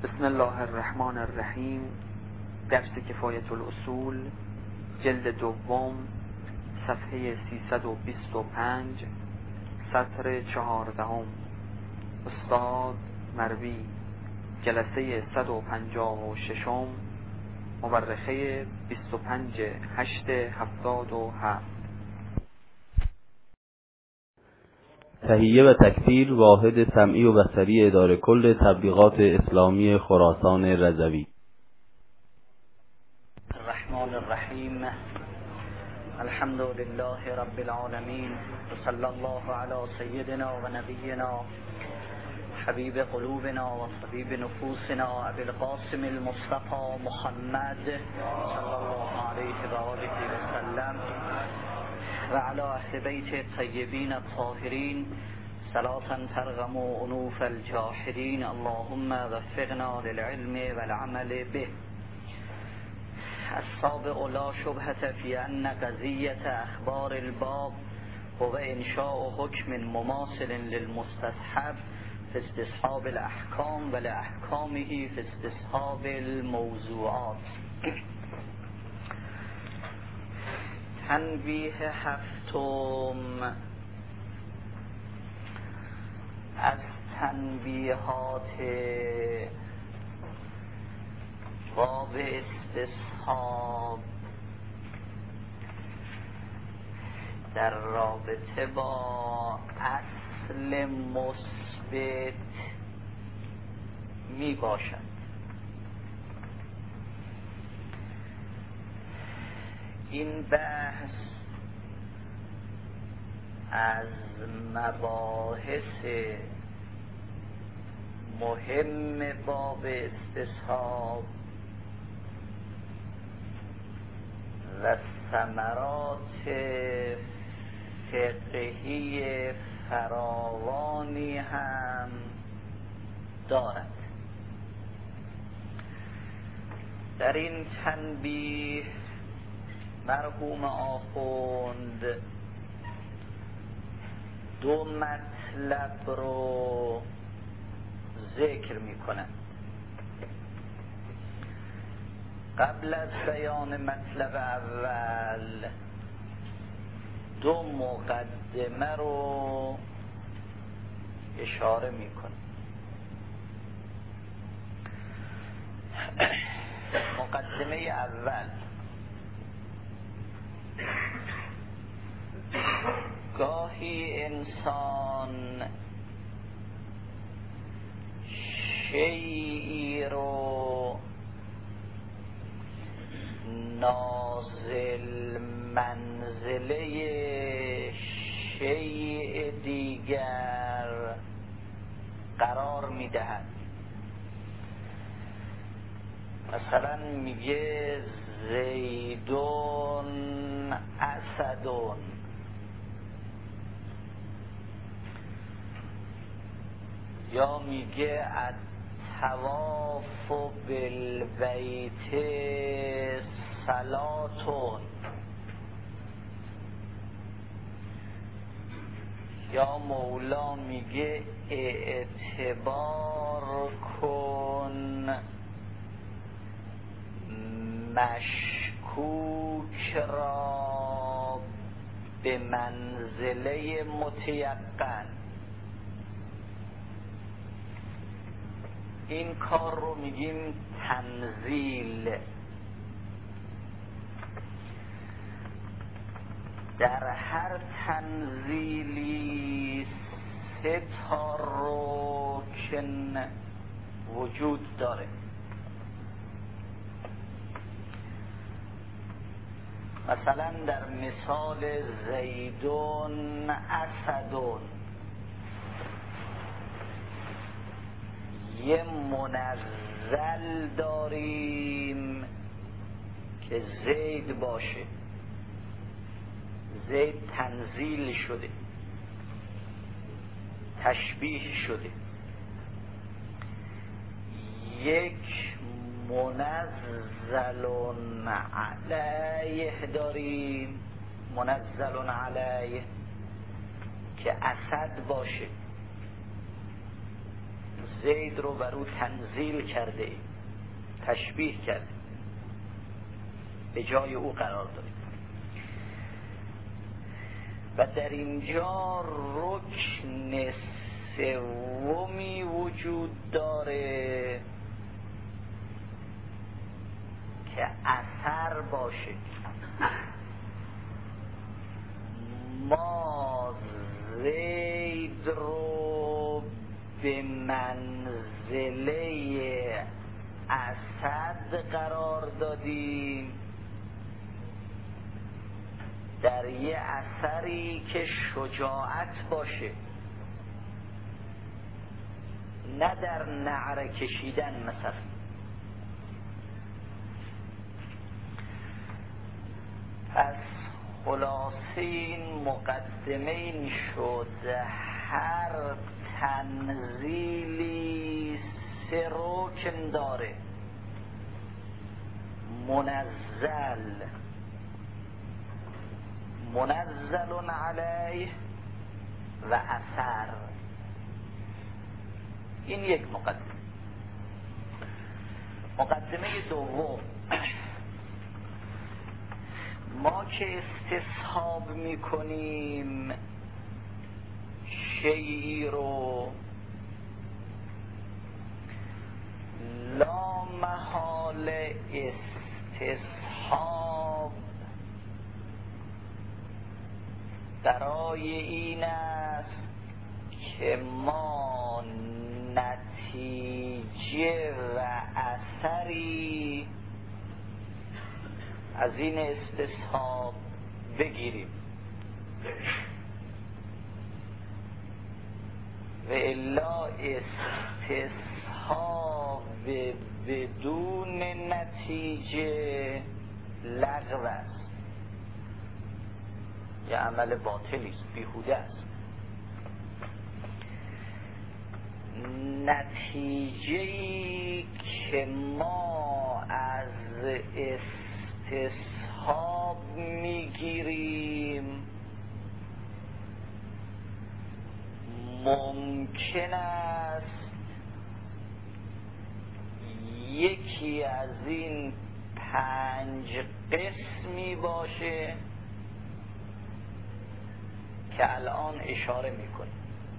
بسم الله الرحمن الرحیم. درس کفایت الاصول، جلد دوم، صفحه 325، سطر 14. استاد مروی، جلسه 156، مورخه 25/8/77. تهیه و تکثیر واحد سمعی و بصری اداره کل تبلیغات اسلامی خراسان رضوی. الرحمن الرحیم. الحمد لله رب العالمین و صلی الله علی سیدنا و نبینا حبیب قلوبنا و طبیب نفوسنا ابی القاسم المصطفى محمد صلی الله علیه و آله و سلم و علی اهل بیت الطیبین الطاهرین صلاة ترغم انوف الجاحدین. اللهم وفقنا للعلم والعمل به. السابق لا شبهة في أن قضية أخبار الباب هو إنشاء حكم مماثل للمستصحب في استصحاب الأحكام ولأحكامه في استصحاب الموضوعات. تنبیه هفتم از تنبیهات باب استصحاب در رابطه با اصل مثبت می باشد. این بحث از مباحث مهم باب استصحاب و ثمرات فقهی فراوانی هم دارد. در این تنبیه مرحوم آخوند دو مطلب رو ذکر می کنند. قبل از بیان مطلب اول دو مقدمه رو اشاره می کنند. مقدمه اول: گاهی انسان شیئی رو نازل منزله شیء دیگر قرار میدهد. مثلا میگه زیدون اسدون، یا میگه الطواف بالبیت صلاتون، یا مولا میگه اعتبار کن مشکوک را به منزله متیقن. این کار رو میگیم تنزیل. در هر تنزیلی سه تا رکن وجود داره. مثلا در مثال زیدون اسدون یه منزل داریم که زید باشه، زید تنزیل شده، تشبیه شده. یک منزل علیه داریم، منزل علیه که اسد باشه، زید رو بر او تنزیل کرده، تشبیه کرده، به جای او قرار داده. و در اینجا رکن سومی وجود داره که اثر باشه. ما زید رو به منزله اسد قرار دادیم در یه اثری که شجاعت باشه، نه در نعره کشیدن مثلا. پس خلاصه این مقدمه این شد هر تنزیلی 3 رکن داره: منزل، منزل علیه و اثر. این یک مقدمه. مقدمه دوم، ما که استصحاب میکنیم شیئی رو لا محاله استصحاب برای این است که ما نتیجه و اثری از این استصحاب بگیریم، و الا استصحاب بدون نتیجه لغو است، یه عمل باطلی است، بیهوده است. نتیجه‌ای که ما از استصحاب میگیریم ممکن است یکی از این 5 قسمی باشه که الان اشاره میکنیم.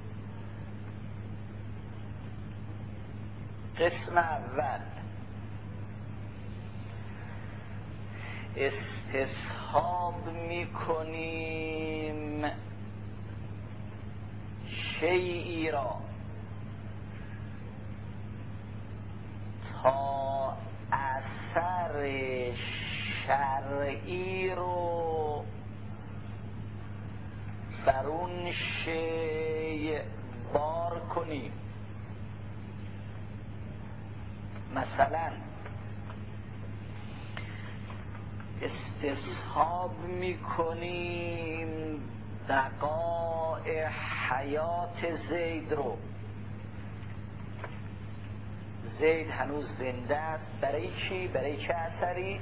قسم اول، استصحاب میکنیم شیئی را تا اثر شرعی رو بر اون شیء بار کنیم. مثلا استصحاب میکنیم بقاء حیات زید رو. زید هنوز زنده است. برای چی؟ برای چه اثری؟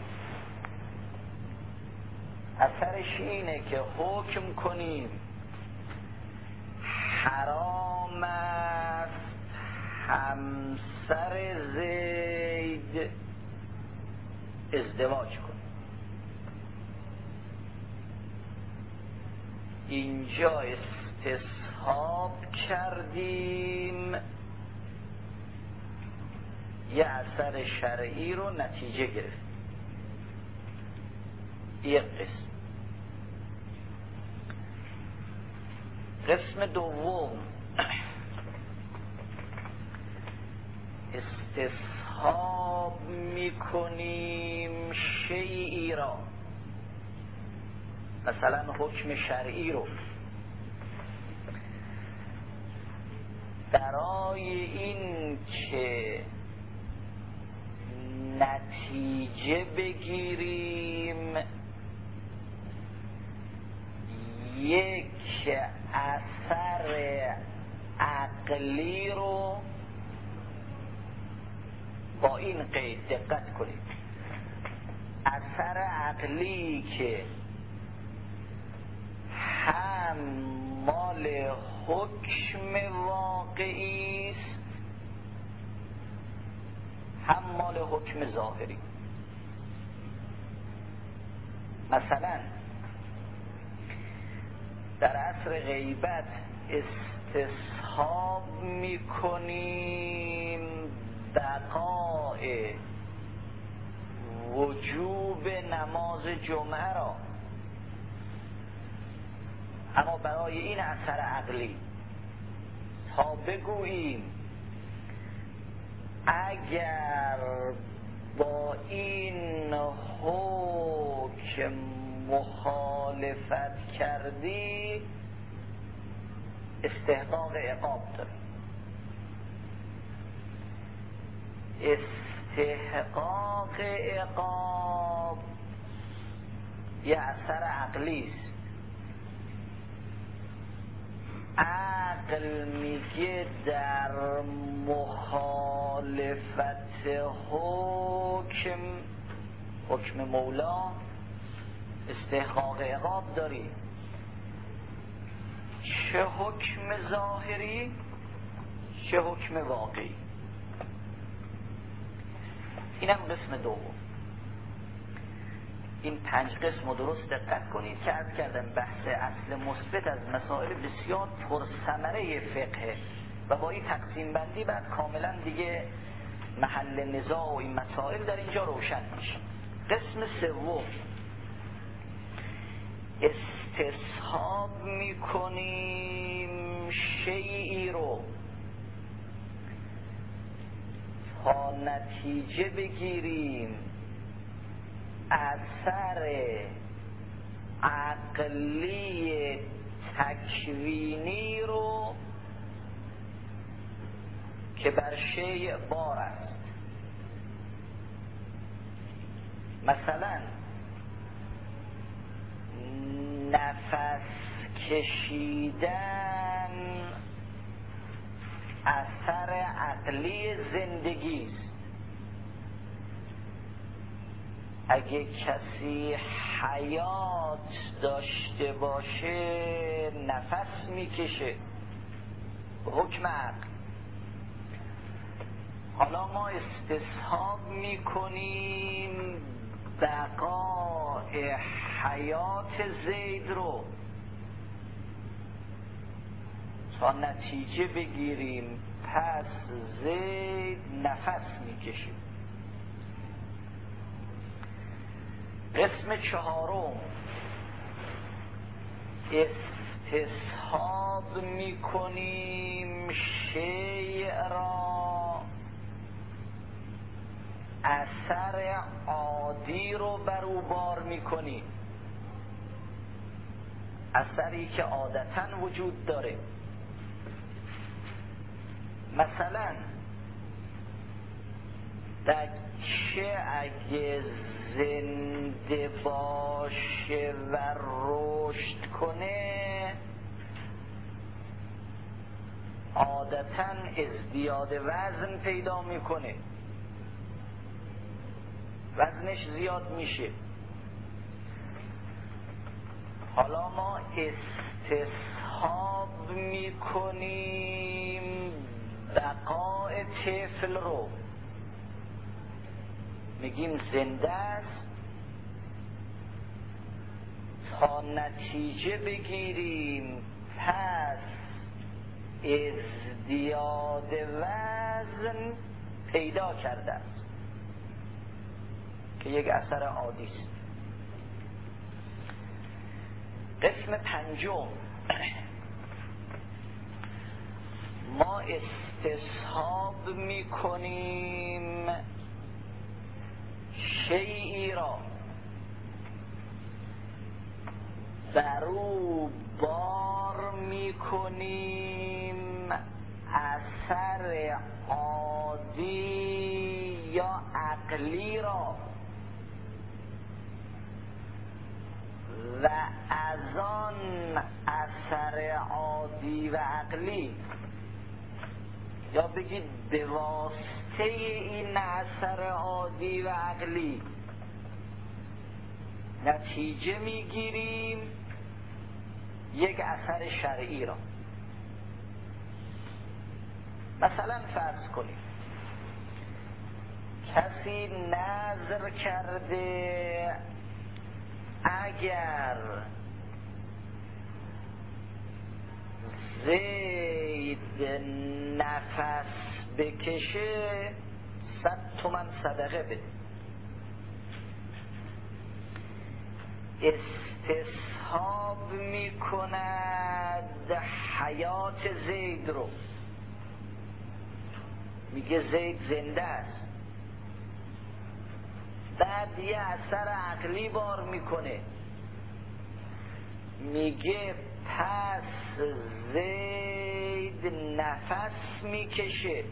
اثرش اینه که حکم کنیم حرام است همسر زید ازدواج کنه. اینجا استصحاب کردیم یه اثر شرعی رو نتیجه گرفت. یک قسم. قسم دوم، استصحاب میکنیم شیئی را، مثلا حکم شرعی رو، برای این که نتیجه بگیریم یک اثر عقلی رو با این قید دقت کنید. اثر عقلی که هم مال حکم واقعی است هم مال حکم ظاهری. مثلا در عصر غیبت استصحاب میکنیم بقای وجوب نماز جمعه را، اما برای این اثر عقلی تا بگوییم اگر با این حکم مخالفت کردی استحقاق عقاب داری. استحقاق عقاب یه اثر عقلی است. عقل میگه در مخالفت حکم مولا استحقاق عقاب داری، چه حکم ظاهری چه حکم واقعی. اینم قسم دوم. این 5 قسم رو درست دقت کنید که عرض کردم بحث اصل مثبت از مسائل بسیار پرثمره فقه و با این تقسیم بندی بعد کاملا دیگه محل نزاع و این مسائل در اینجا روشن میشه. قسم سوم، استصحاب میکنیم شیئی رو تا نتیجه بگیریم اثر عقلی تکوینی رو که بر شیء بار است. مثلا نفس کشیدن اثر عقلی زندگی است. اگه کسی حیات داشته باشه نفس میکشه، حکم عقل. حالا ما استصحاب میکنیم بقای حیات زید رو تا نتیجه بگیریم پس زید نفس میکشه. قسم چهارم، استصحاب میکنیم شیء را اثر عادی رو بر او بار میکنیم، اثری که عادتاً وجود داره. مثلا بچه اگه زنده باشه و رشد کنه عادتاً ازدیاد وزن پیدا میکنه، وزنش زیاد میشه. حالا ما استصحاب میکنیم بقای طفل رو، میگیم زنده است تا نتیجه بگیریم پس ازدیاد وزن پیدا کرده است که یک اثر عادی است. قسم پنجم، ما استصحاب میکنیم شیئی را بر او بار میکنیم اثر عادی یا عقلی را و از آن اثر عادی و عقلی، یا بگید به واسطه این اثر عادی و عقلی نتیجه میگیریم یک اثر شرعی را. مثلا فرض کنید کسی نظر کرده اگر زید نفس بکشه 100 تومن صدقه بده. استصحاب میکند حیات زید رو، میگه زید زنده است، بعد یه اثر عقلی بار میکنه، میگه پس زید نفس میکشه،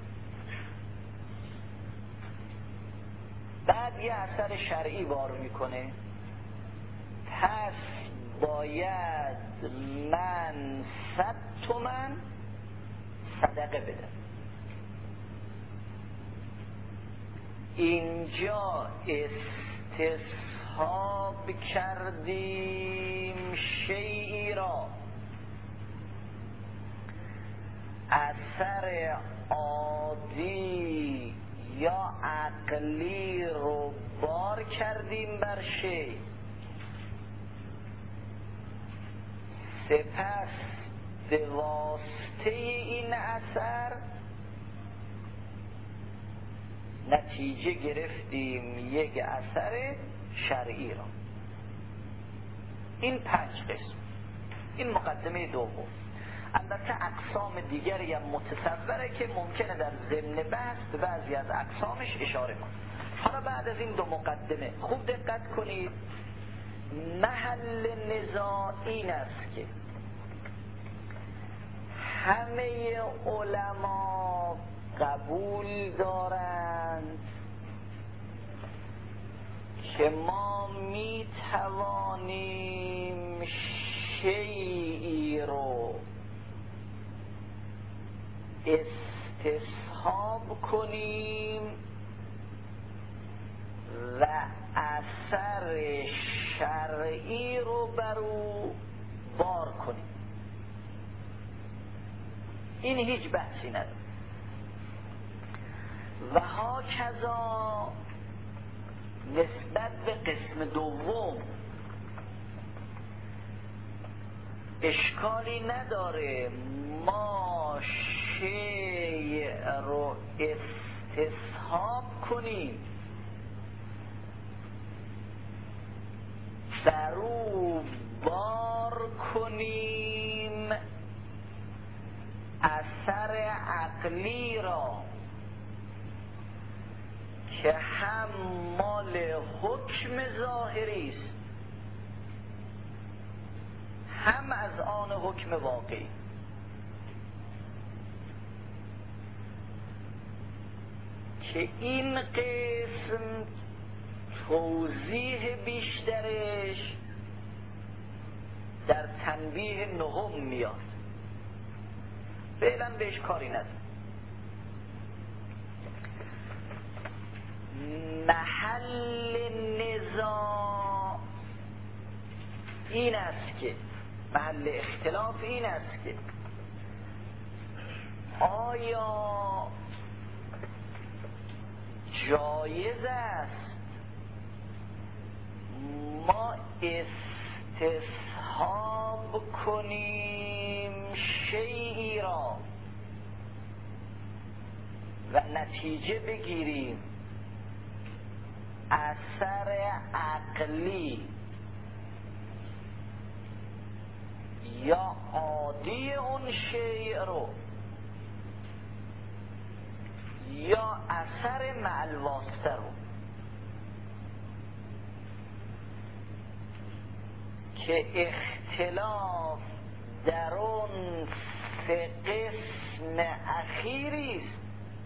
بعد یه اثر شرعی بار میکنه، پس باید من 100 تومن صدقه بدم. اینجا استصحاب کردیم شیئی را، اثر عادی یا عقلی رو بار کردیم بر شیء، سپس به واسطه این اثر نتیجه گرفتیم یک اثر شرعی را. این 5 قسم. این مقدمه دوم. البته اقسام دیگری هم متصوره که ممکنه در ضمن بحث به بعضی از اقسامش اشاره کنم. حالا بعد از این 2 مقدمه خوب دقت کنید، محل نزاع این است که همه علما قبول دارند که ما می توانیم شیئی رو استصحاب کنیم و اثر شرعی رو بر او بار کنیم. این هیچ بحثی نداره. و هاکذا نسبت به قسم دوم اشکالی نداره ما شیء رو استصحاب کنیم، بر او بار کنیم اثر عقلی را که هم مال حکم ظاهری است هم از آن حکم واقعی. که این قسم توضیح بیشترش در تنبیه 9 میاد، فعلا بهش کاری نداره. محل نزاع این است که محل اختلاف این است که آیا جایز است ما استصحاب کنیم شیئی را و نتیجه بگیریم اثر عقلی یا عادی اون شیء رو یا اثر معلواسته رو، که اختلاف در اون 3 قسم اخیری است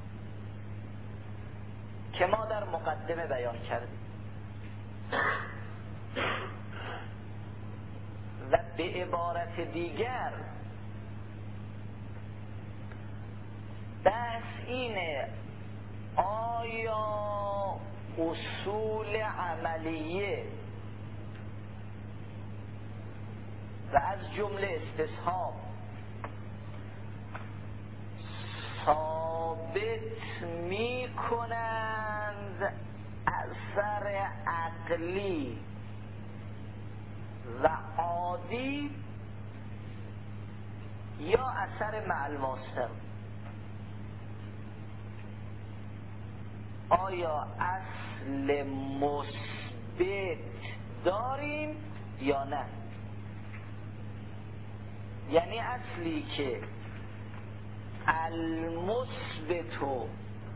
که ما در مقدمه بیان کردیم. و به عبارت دیگر بحث اینه آیا اصول عملیه و از جمله استصحاب ثابت می کنند اثر عقلی و عادی یا اثر مع الواسطه. آیا اصل مثبت داریم یا نه؟ یعنی اصلی که المثبت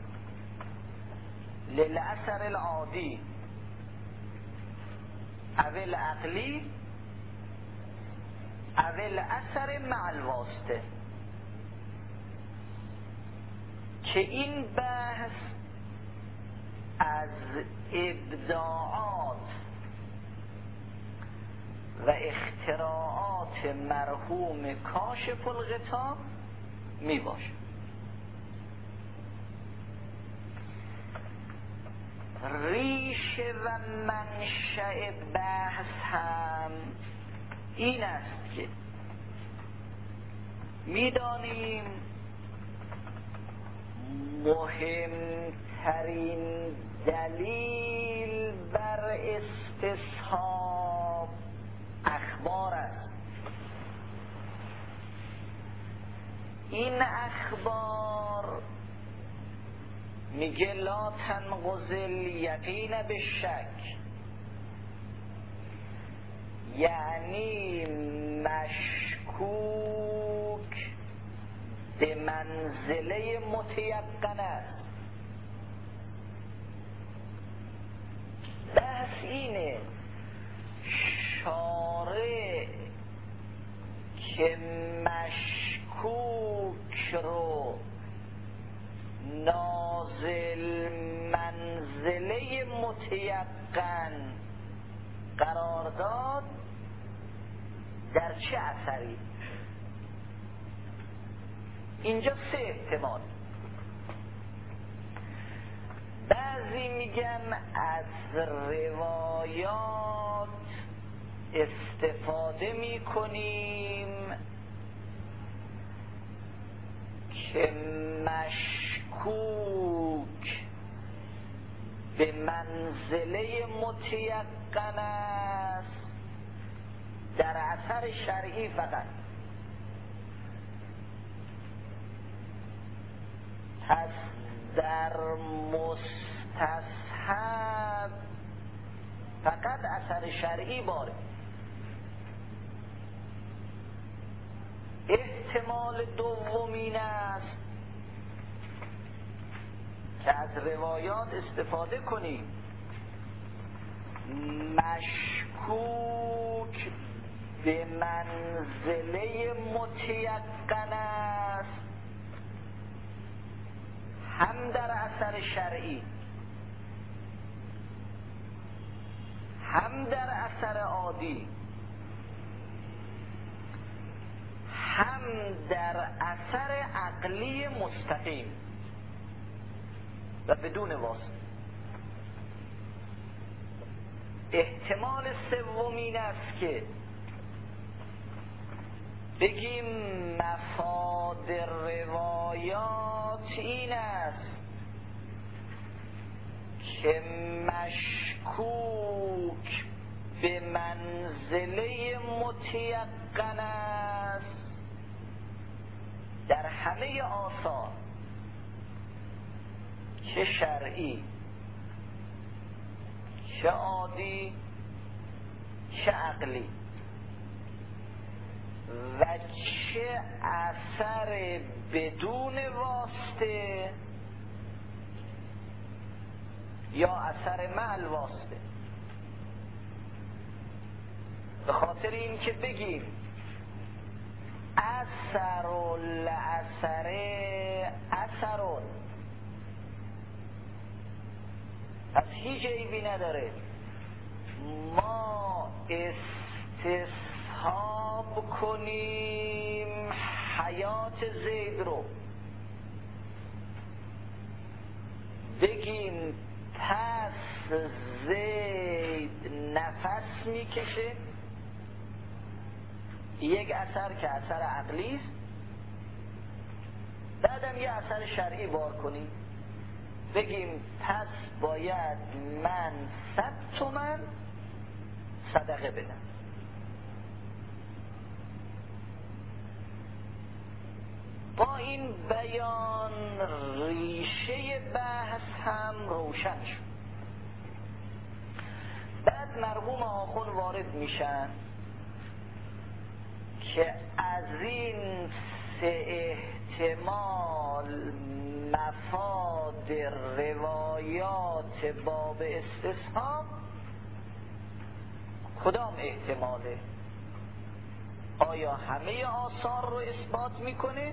للاثر العادی او العقلی او الاثر مع الواسطه، که این بحث از ابداعات و اختراعات مرحوم کاشف الغطا می باشه. ریشه و منشأ بحث هم این است که می‌دانیم مهمترین دلیل بر استصحاب اخبار است. این اخبار میگه لا تنقض الیقین بالشک، یعنی مشکوک به منزله متیقن است. بحث اینه شارع که مشکوک رو نازل منزله متیقن قرار داد در چه اثری؟ اینجا سه احتمال. بعضی میگن از روایات استفاده میکنیم که مشکوک به منزله متیقن است در اثر شرعی فقط. پس در مستصحب فقط اثر شرعی باره. احتمال دومین است که از روایات استفاده کنیم مشکوک به منزله متیقن است هم در اثر شرعی هم در اثر عادی هم در اثر عقلی مستقیم و بدون واسطه. احتمال سومین است که بگیم مفاد روایات این است که مشکوک به منزله متیقن است در همه آثار، چه شرعی چه عادی چه عقلی، و چه اثر بدون واسطه یا اثر مع الواسطه. به خاطر این که بگیم اثر الاثر اثرون، پس هیچ عیبی نداره ما استصحاب کنیم حیات زید رو، بگیم پس زید نفس میکشه، یک اثر که اثر عقلی است، بعدم یه اثر شرعی بار کنیم، بگیم پس باید من 100 تومن صدقه بدم. با این بیان ریشه بحث هم روشن شد. بعد مرحوم آخوند وارد میشن که از این 3 احتمال مفاد روایات باب استصحاب کدام احتماله؟ آیا همه آثار رو اثبات میکنه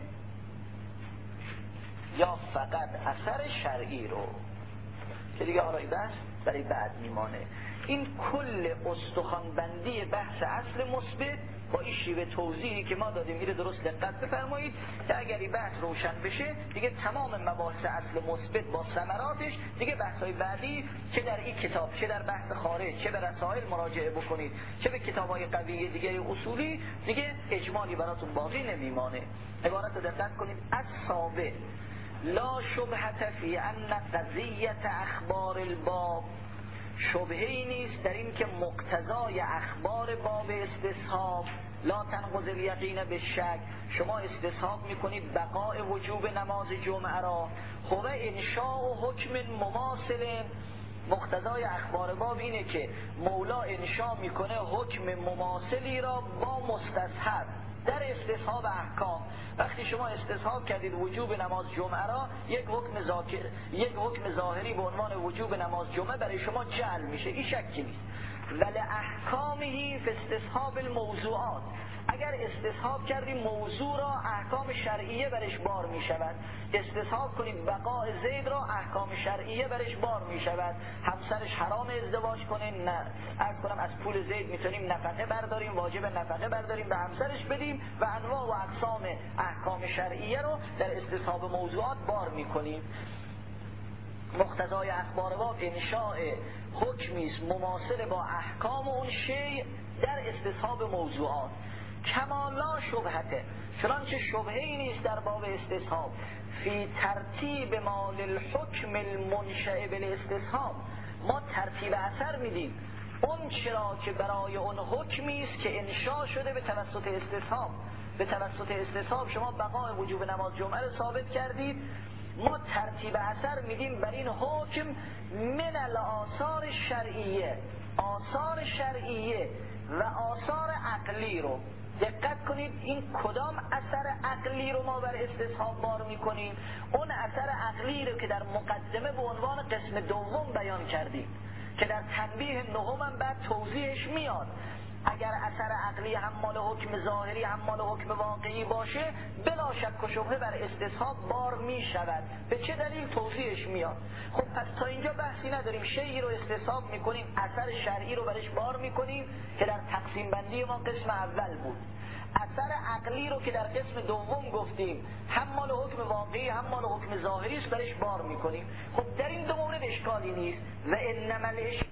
یا فقط اثر شرعی رو؟ که دیگه حالا بحث برای بعد میمانه. این کل استخوانبندی بحث اصل مثبت با این شیوه توضیحی که ما دادیم میره درست دقت بفرمایید که اگر این بحث روشن بشه دیگه تمام مباحث اصل مثبت با ثمراتش دیگه بحث‌های بعدی چه در این کتاب چه در بحث خارج چه به رسائل مراجعه بکنید چه به کتاب‌های قوی دیگه اصولی دیگه اجمالی براتون باقی نمیمانه. عبارت رو دقت کنید: الصابع لا شبهة فی ان قضیة اخبار الباب، شبهه‌ای نیست در این که مقتضای اخبار باب استصحاب لا تنقض الیقین بالشک، شما استصحاب میکنید بقاء وجوب نماز جمعه را، هو انشاء و حکم مماثل. مقتضای اخبار باب اینه که مولا انشاء میکنه حکم مماثلی را با مستصحب در استصحاب احکام. وقتی شما استصحاب کردید وجوب نماز جمعه را، یک حکم ظاهری به عنوان وجوب نماز جمعه برای شما جعل میشه، این شکی نیست. ولی احکامهی فی استصحاب الموضوعات، اگر استصحاب کردیم موضوع را احکام شرعیه برش بار می شود. استصحاب کنید بقاء زید را احکام شرعیه برش بار می شود. همسرش حرام ازدواج کنه، نه عرض کنم از پول زید میتونیم نفقه برداریم، واجب نفقه برداریم به همسرش بدیم و انواع و اقسام احکام شرعیه رو در استصحاب موضوعات بار می کنیم. مقتضای اخبار باب انشاء حکمی است مماثل با احکام اون شیء در استصحاب موضوعات. کما لا شبهته، چنانچه شبهه‌ای نیست در باب استصحاب فی ترتیب مال الحکم المنشأ بالاستصحاب، ما ترتیب اثر میدیم اون چرا که برای اون حکمی است که انشاء شده به توسط استصحاب. به توسط استصحاب شما بقاء وجوب نماز جمعه رو ثابت کردید، ما ترتیب اثر میدیم بر این حکم من الاثار شرعیه، آثار شرعیه و آثار عقلی رو. دقت کنید این کدام اثر عقلی رو ما بر استصحاب بار میکنیم؟ اون اثر عقلی رو که در مقدمه به عنوان قسم دوم بیان کردیم که در تنبیه نهم هم بعد توضیحش میاد. اگر اثر عقلی هم مال حکم ظاهری هم مال حکم واقعی باشه بلا شک و شبهه بر استصحاب بار می شود. به چه دلیل؟ توضیحش میاد. خب پس تا اینجا بحثی نداریم، شیئی رو استصحاب میکنیم اثر شرعی رو برش بار میکنیم که در تقسیم بندی ما قسم اول بود. اثر عقلی رو که در قسم دوم گفتیم هم مال حکم واقعی هم مال حکم ظاهری است برش بار میکنیم. خب در این دو مورد اشکالی نیست. و انما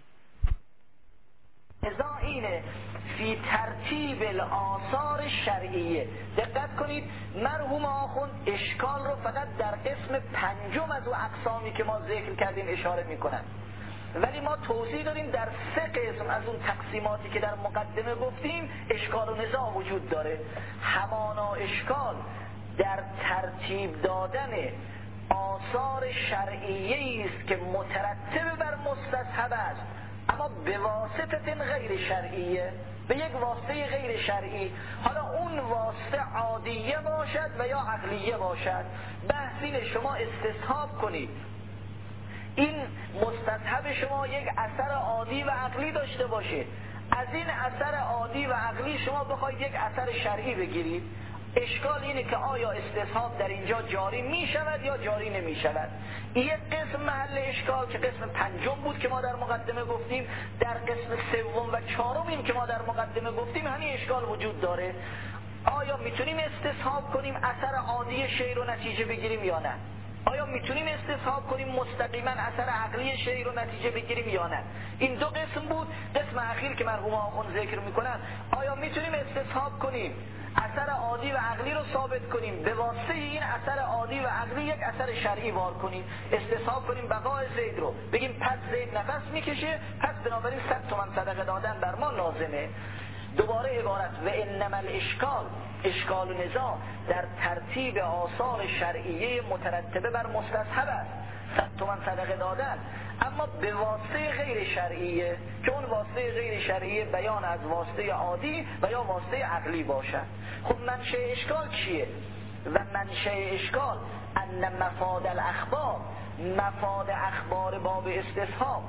ازا اینه فی ترتیب الاثار شرعیه. دقت کنید مرحوم آخوند اشکال رو فقط در قسم پنجم از اون اقسامی که ما ذکر کردیم اشاره میکنن، ولی ما توضیح داریم در 3 قسم از اون تقسیماتی که در مقدمه گفتیم اشکال و نزاع وجود داره. همانا اشکال در ترتیب دادن آثار شرعیه است که مترتب بر مستصحب است، اما به واسطه غیر شرعیه، به یک واسطه غیر شرعی. حالا اون واسطه عادیه باشد و یا عقلیه باشد. بحثین شما استصحاب کنید این مستصحب شما یک اثر عادی و عقلی داشته باشه، از این اثر عادی و عقلی شما بخواید یک اثر شرعی بگیرید. اشکال اینه که آیا استصحاب در اینجا جاری می شود یا جاری نمی شود. یک قسم محل اشکال که قسم پنجم بود که ما در مقدمه گفتیم، در قسم سوم و چهارم این که ما در مقدمه گفتیم همین اشکال وجود داره. آیا میتونیم استصحاب کنیم اثر عادی شی رو نتیجه بگیریم یا نه؟ آیا میتونیم استصحاب کنیم مستقیما اثر عقلی شی رو نتیجه بگیریم یا نه؟ این دو قسم بود. قسم اخیر که مرحوم آخوند ذکر میکنن، آیا میتونیم استصحاب کنیم اثر عادی و عقلی رو ثابت کنیم، به واسطه این اثر عادی و عقلی یک اثر شرعی وار کنیم، استصحاب کنیم بقای زید رو، بگیم پس زید نفس میکشه، پس بنابراین 100 تومن صدقه دادن بر ما لازمه. دوباره عبارت و انما الاشکال، اشکال و نزاع در ترتیب آثار شرعیه مترتبه بر مستصحب است، 100 تومن صدقه دادن، اما به واسطه غیر شرعیه که اون واسطه غیر شرعیه بیان از واسطه عادی و یا واسطه عقلی باشد. خب منشأ اشکال چیه؟ و منشأ اشکال ان مفاد الاخبار، مفاد اخبار باب استصحاب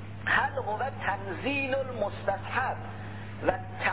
هل هو تنزیل المستصحب و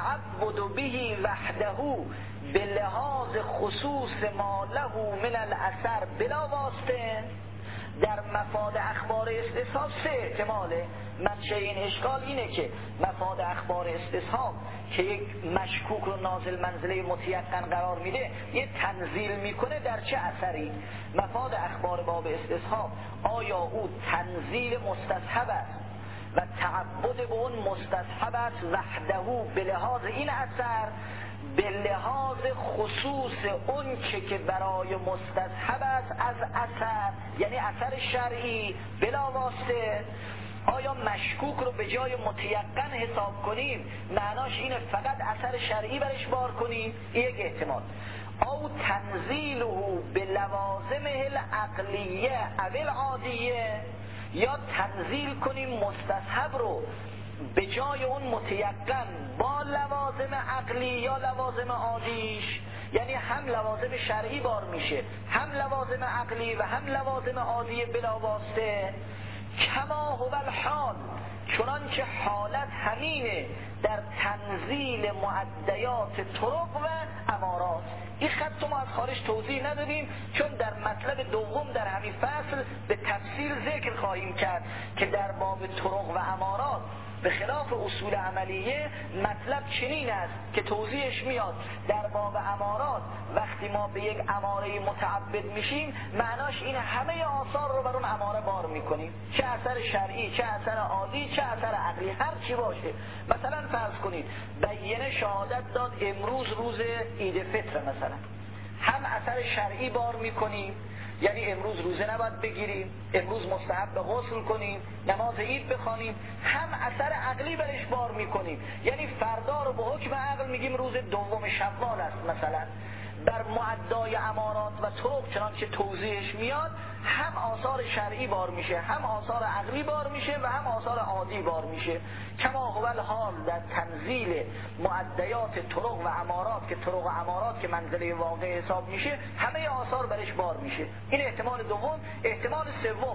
تعبد به وحده به لحاظ خصوص ما له من الاثر بلا واسطه. در مفاد اخبار استصحاب 3 احتماله. منشأ این اشکال اینه که مفاد اخبار استصحاب که یک مشکوک رو نازل منزله متیقن قرار میده، یه تنزیل میکنه در چه اثری؟ مفاد اخبار باب استصحاب آیا او تنزیل مستصحب است و تعبد به اون مستصحب است وحده به لحاظ این اثر، به لحاظ خصوص اون که برای مستصحب است از اثر، یعنی اثر شرعی بلا واسطه. آیا مشکوک رو به جای متیقن حساب کنیم معناش اینه فقط اثر شرعی برش بار کنیم؟ یک احتمال. او تنزیله به لوازمه العقلیه او العادیه، یا تنزیل کنیم مستصحب رو به جای اون متیقن با لوازم عقلی یا لوازم عادیش، یعنی هم لوازم شرعی بار میشه، هم لوازم عقلی و هم لوازم عادی بلا واسطه. کما هو الحال، چنانچه حالت همینه در تنزیل معدیات طرق و امارات. این خط ما از خارج توضیح ندادیم چون در مطلب دوم در همین فصل به تفصیل ذکر خواهیم کرد که در باب طرق و امارات به خلاف اصول عملیه مطلب چنین است که توضیحش میاد. در باب امارات وقتی ما به یک اماره متعبد میشیم معناش این همه آثار رو بر اون اماره بار میکنیم، چه اثر شرعی، چه اثر عادی، چه اثر عقلی، هر چی باشه. مثلا فرض کنید بیینه شهادت داد امروز روز عید فطر، مثلا هم اثر شرعی بار میکنیم، یعنی امروز روزه نباید بگیریم، امروز مستحب غسل کنیم، نماز عید بخوانیم، هم اثر عقلی برش بار میکنیم، یعنی فردا رو به حکم عقل میگیم روز 2 شوال است مثلا. بر معدای امارات و طرق چنانچه توضیحش میاد هم آثار شرعی بار میشه، هم آثار عقلی بار میشه و هم آثار عادی بار میشه. کما هو الحال در تنزیل معدیات طرق و امارات که طرق و امارات که منزله واقع حساب میشه همه آثار برش بار میشه. این احتمال دوم. احتمال سوم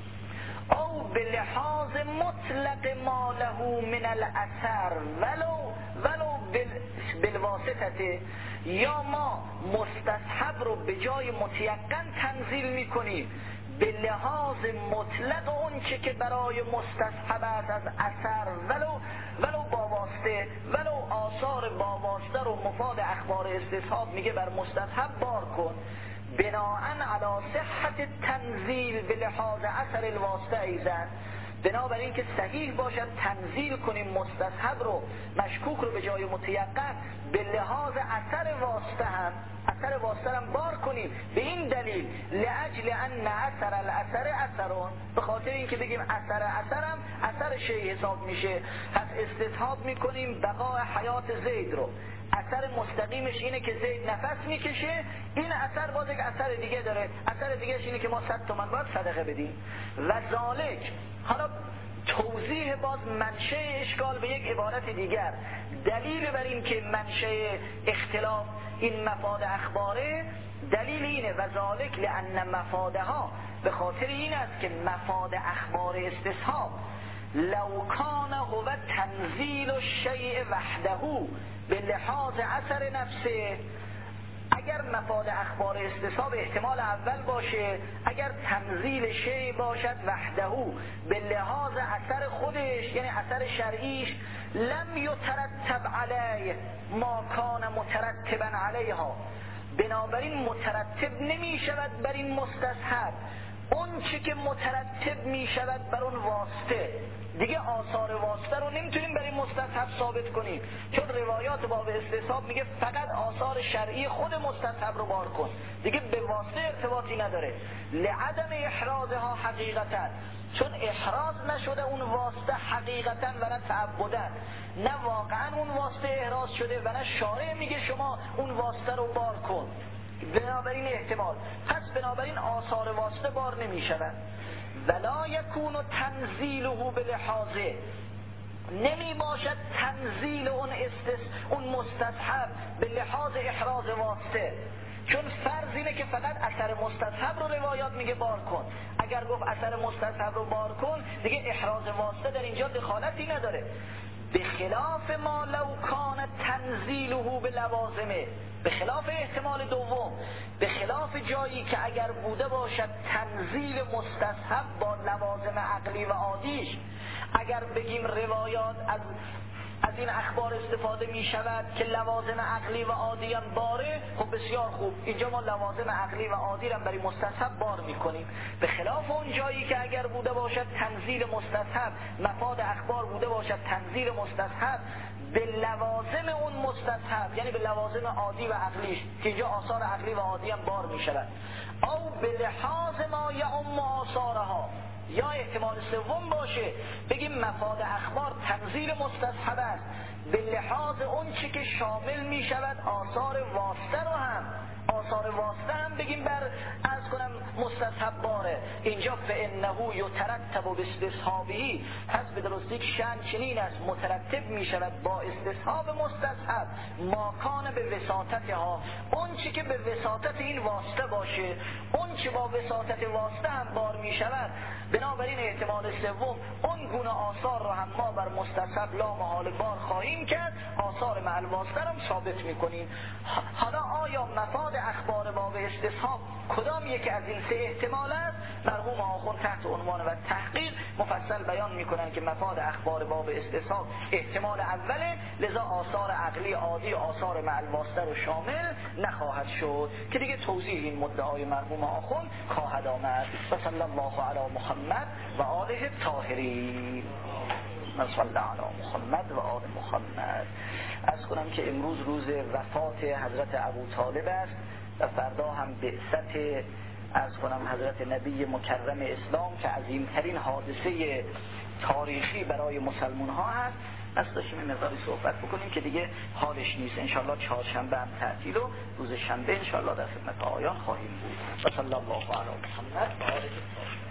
او به لحاظ مطلق ما له من الاثر ولو بالواسطه، یا ما مستصحب رو به جای متیقن تنزیل میکنیم به لحاظ مطلق اون که برای مستصحب است از اثر ولو با واسطه، ولو آثار با واسطه رو مفاد اخبار استصحاب میگه بر مستصحب بار کن، بناءً علی صحت تنزیل به لحاظ اثر الواسطه ایزن. بنابراین که صحیح باشد تنزیل کنیم مستصحب رو، مشکوک رو به جای متیقن به لحاظ اثر واسطه هم بار کنیم. به این دلیل لاجل ان اثر الاثر اثرون، به خاطر اینکه بگیم اثرم اثر شی حساب میشه، پس استصحاب میکنیم بقای حیات زید رو. اثر مستقیمش اینه که زید نفس میکشه، این اثر باز یک اثر دیگه داره، اثر دیگهش اینه که ما 100 تومن باید صدقه بدیم. و ذالک، حالا توضیح باز منشأ اشکال به یک عبارت دیگر، دلیل بر این که منشأ اختلاف این مفاد اخباره، دلیل اینه و ذالک لان مفادها، به خاطر این است که مفاد اخبار استصحاب لو کان هو تنزیل الشیء وحده به لحاظ اثر نفسه، اگر مفاد اخبار استصحاب احتمال اول باشه، اگر تنزیل شیء باشد وحده به لحاظ اثر خودش یعنی اثر شرعیش، لم یترتب علیه ما کان مترتبا علیها، بنابراین مترتب نمی شود بر این مستصحب اون چی که مترتب می شود بر اون واسطه. دیگه آثار واسطه رو نمیتونیم برای مستصحب ثابت کنیم، چون روایات باب استصحاب میگه فقط آثار شرعی خود مستصحب رو بار کن، دیگه به واسطه ارتباطی نداره. لعدم احرازها حقیقتا، چون احراز نشده اون واسطه حقیقتا و نه تعبدا، نه واقعا اون واسطه احراز شده و نه شارع میگه شما اون واسطه رو بار کن. بنابراین احتمال، پس بنابراین آثار واسطه بار نمی شود. ولا یکون تنزیله بلحاظه، نمی باشد تنزیل اون مستصحب به لحاظ احراز واسطه، چون فرض اینه که فقط اثر مستصحب رو روایات میگه بار کن. اگر گفت اثر مستصحب رو بار کن دیگه احراز واسطه در اینجا دخالتی نداره. به خلاف ما لو کان تنزیله به لوازمه، به خلاف احتمال دوم، به خلاف جایی که اگر بوده باشد تنزیل مستصحب با لوازم عقلی و عادیش، اگر بگیم روایات از این اخبار استفاده می شود که لوازم عقلی و عادی هم باره، خب بسیار خوب، اینجا ما لوازم عقلی و عادی هم برای مستصحب بار می کنیم. به خلاف اون جایی که اگر بوده باشد تنزیل مستصحب، مفاد اخبار بوده باشد تنزیل مستصحب به لوازم اون مستصحب، یعنی به لوازم عادی و عقلیش که اینجا آثار عقلی و عادی هم بار می شود، او به لحاظ ما یعم آثارها، یا احتمال سوم باشه بگیم مفاد اخبار تنزیل مستصحب است به لحاظ اون چی که شامل می شود آثار واسطه رو هم، آثار واسطه هم بگیم بر از کنم مستصحب باره. اینجا فانه یترتب باستصحابه، پس به درستی شأن چنین است مترتب می شود با استصحاب مستصحب ما کان به وساطتها، اون چی که به وساطت این واسطه باشه، اون چی با وساطت واسطه هم بار می شود. بنابراین احتمال سوم اون گونه آثار رو هم ما بر مستصحب لا محال بار خواهیم کرد، آثار مع الواسطه هم ثابت می کنیم. حالا آیا مفاد اخبار باب استصحاب کدام یکی از این سه احتمال است؟ مرحوم آخوند تحت عنوان و تحقیق مفصل بیان میکنن که مفاد اخبار باب استصحاب احتمال اوله، لذا آثار عقلی عادی آثار مع الواسطه رو شامل نخواهد شد، که دیگه توضیح این مدعای مرحوم آخوند خواهد آمد. و صلی الله علی محمد و آله الطاهرین. صلی علی محمد و آل محمد. عرض کنم که امروز روز وفات حضرت ابو طالب است و فردا هم بعثت عرض کنم حضرت نبی مکرم اسلام که عظیمترین حادثه تاریخی برای مسلمان ها هست. پس داشتیم این مقداری صحبت بکنیم که دیگه حالش نیست. انشالله چهارشنبه هم تعطیل و روز شنبه انشالله در خدمت آیان خواهیم بود. و صلی الله علی محمد و آله الطاهرین.